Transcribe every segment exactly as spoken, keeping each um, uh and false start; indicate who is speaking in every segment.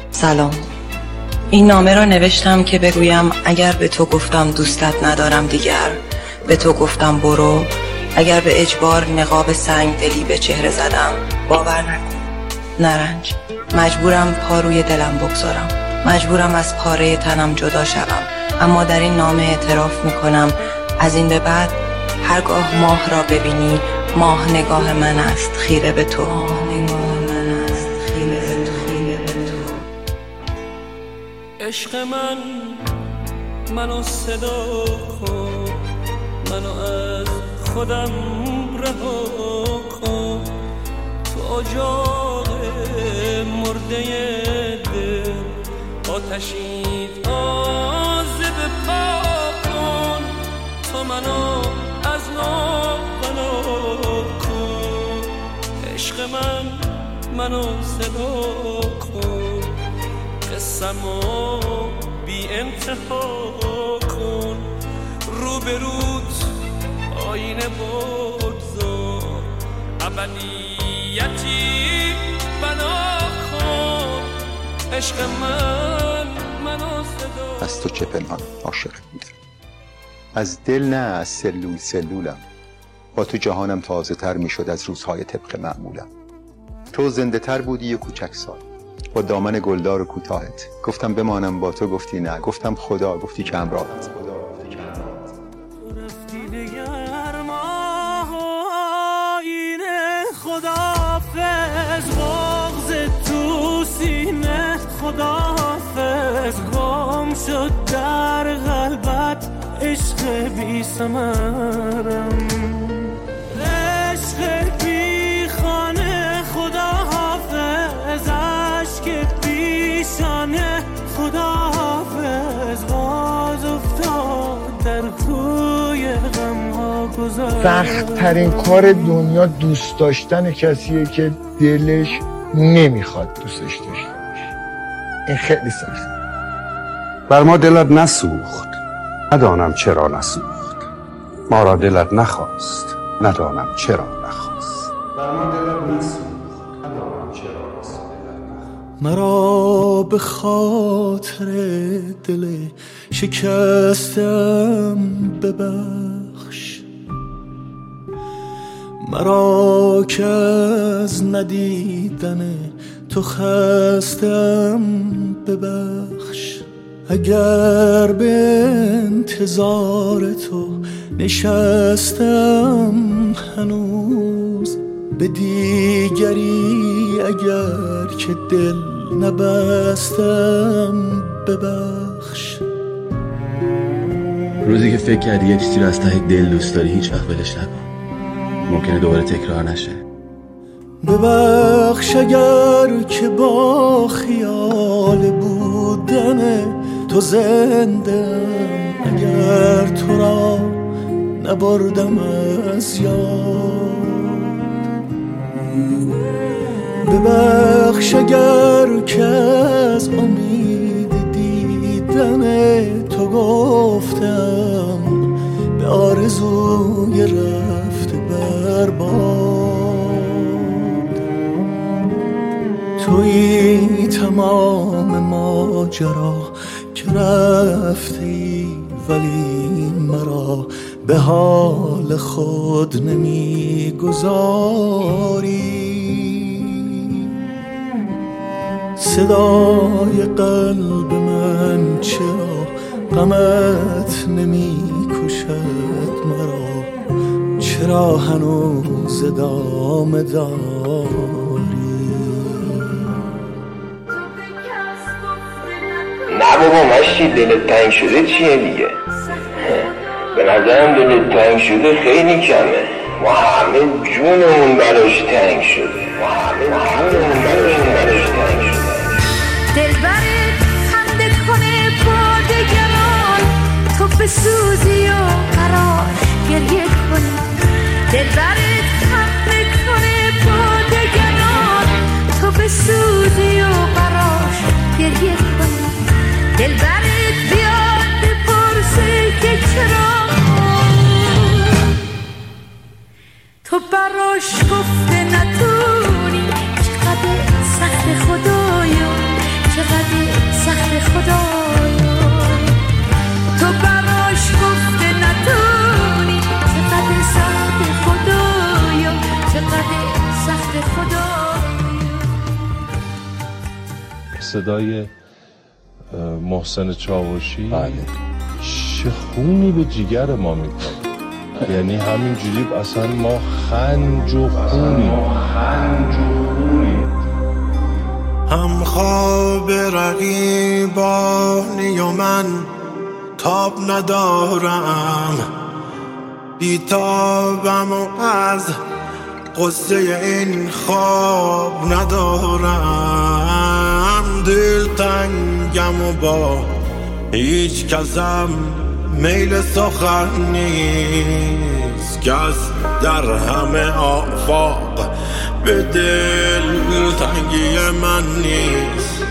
Speaker 1: سلام. این نامه را نوشتم که بگویم اگر به تو گفتم دوستت ندارم دیگر، به تو گفتم برو، اگر به اجبار نقاب سنگ دلی به چهره زدم، باور نکن، نرنج، مجبورم پا روی دلم بگذارم، مجبورم از پاره تنم جدا شوم، اما در این نامه اعتراف میکنم از این به بعد هرگاه ماه را ببینی، ماه نگاه من است خیره به تو، ماه نگاه من است خیره به تو، خیره به تو.
Speaker 2: عشق من منو صدا کن، منو از خودم رها کن، تو اجاق مرده دل آتشی تازه بپا کن، تو منو از نو بنا کن. عشق من منو صدا کن، قسمو بی انتها کن، رو به روت آینه بگذار، ابدیتی بنا کن. عشق من منو صدا.
Speaker 3: از تو چه پنهان عاشق بودم، از دل نه از سلول سلولم، با تو جهانم تازه تر می شد از روزهای طبق معمولم. تو زنده تر بودی یه کوچک سال با دامن گلدار و کوتاهت، گفتم بمانم با تو گفتی نه، گفتم خدا گفتی که همراهت.
Speaker 2: خداحافظ گم شد در قلبت عشق بی ثمرم، عشق بی خانه. خداحافظ عشق بی شانه، خداحافظ باز افتاد در کوی غم ها گذار.
Speaker 4: سخت ترین کار دنیا دوست داشتن کسیه که دلش نمیخواد دوستش داشته باشه. این خیلی سخت.
Speaker 5: بر ما دلت نسوخت، ندانم چرا نسوخت، ما را دلت نخواست، ندانم چرا نخواست. بر ما دلت نسوخت، ندانم چرا نسوخت.
Speaker 2: مرا به خاطر دل شکستم ببخش، مرا که از ندیدن تو خستم ببخش. اگر به انتظار تو نشستم هنوز، به دیگری اگر که دل نبستم ببخش.
Speaker 6: روزی که فکر کردی یه چیزی رو از ته دل دوست داری هیچ وقت ولش نکن، ممکنه دوباره تکرار نشه.
Speaker 2: ببخش اگر که با خیال بودن تو زنده، اگر تو را نبردم از یاد. ببخش اگر که از امید دیدن تو گفتم به آرزوی رفت برباد. تویی تمام ماجرا که رفتی، ولی مرا به حال خود نمیگذاری. صدای قلب من چرا غمت نمی کشد مرا، چرا هنوز ادامه داری؟
Speaker 7: نه بابا مشتی دلت تنگ شده چیه دیگه؟ به نظرم دلت تنگ شده خیلی کمه، ما همه جونمون براش تنگ شده، ما همه جونمون براش تنگ شده.
Speaker 8: دلبرت خنده کنه با دگران، تو بسوزی و قرار گریه کنی. دلبرت خنده کنه با دگران، تو بسوزی و قرار گریه کنی. دلبرت بیاد بپرسه که چرا تو براش گفته نتونی. چقدر سخت خدایا، چقدر
Speaker 9: صدای محسن چاوشی
Speaker 6: بله.
Speaker 9: چه خونی به جیگر ما میکنه. یعنی همینجوری اصلا ما خنج و خونی
Speaker 2: هم خواب رقیبانی و من تاب ندارم، بیتابم و از قصه این خواب ندارم. دل تنگم و با هیچ کسم میل سخن نیست، کس در همه آفاق به دل تنگی من نیست.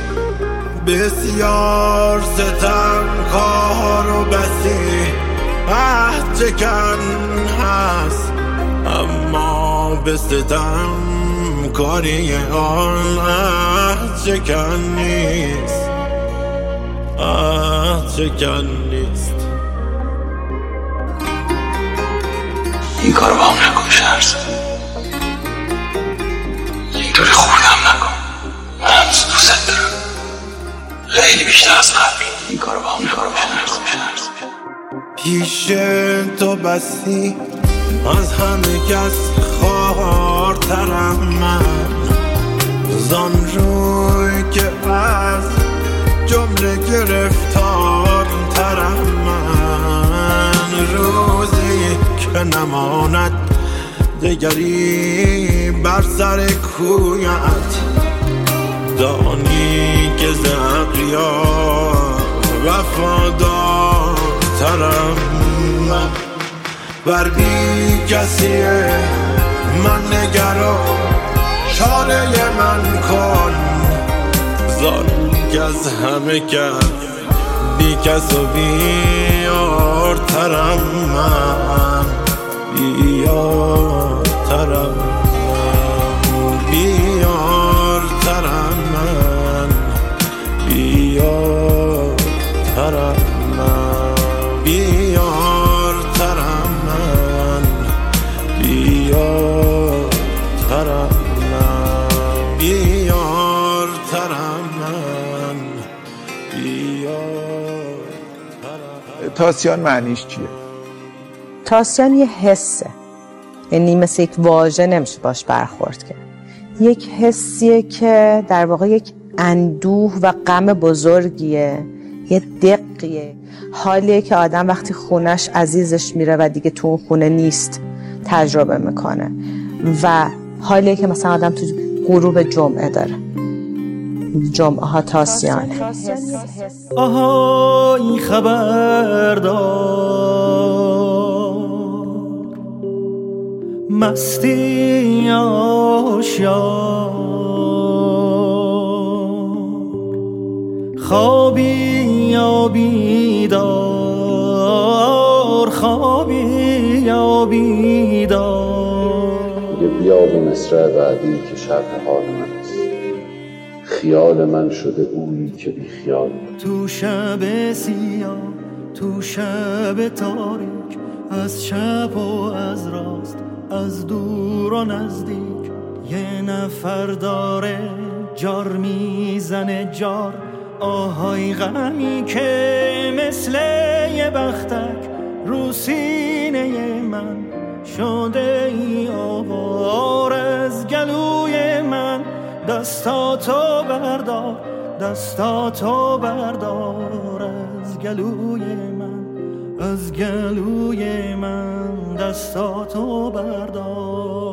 Speaker 2: بسیار ستم کار و بسی عهد چکن هست، اما به ستم کاری آن عهد چکن نیست، عهد چکن نیست.
Speaker 10: این کارو با هم نکن شرز، اینطوری خوردم نکن. من هنوز دوست دارم خیلی بیشتر از قبل. این کارو با هم نکن شرز.
Speaker 2: پیش تو بسی از همه کس خوارترم من، زان روی که از جمله گرفتار ترم من. روزی که نماند دگری بر سر کویت، دانی که زقیا وفادار ترم من. بر بی کسیه من نگرا، چاره من کن، زان که از همه کس بی کس و بیار ترم من، بیار ترم من، بیار ترم من، بیار ترم من، بیار ترم من، بیار ترم من، بیار ترم من، بیار ترم.
Speaker 4: تاسیان معنیش چیه؟
Speaker 11: تاسیان یه حسه، یعنی مثل یک واژه نمیشه باش برخورد کرد. یک حسیه که در واقع یک اندوه و غم بزرگیه، یه دقیقه، حالیه که آدم وقتی خونش عزیزش میره و دیگه تو اون خونه نیست تجربه میکنه، و حالیه که مثلا آدم تو غروب جمعه داره. جمعه ها تاسیانه.
Speaker 2: آها این خبردار مستی آشیار، خوابی یا بیدار، خوابی یا بیدار.
Speaker 5: بیا به مصرع بعدی که شرح حال من است، خیال من شده اویی که بی خیال من.
Speaker 2: تو شب سیاه، تو شب تاریک، از چپ و از راست، از دور و نزدیک، یه نفر داره جار میزنه جار. آهای غمی که مثل یه بختک رو سینه من شده ای آوار. از گلوی من دستاتو بردار، دستاتو بردار از گلوی من، از گلوی من دستاتو بردار.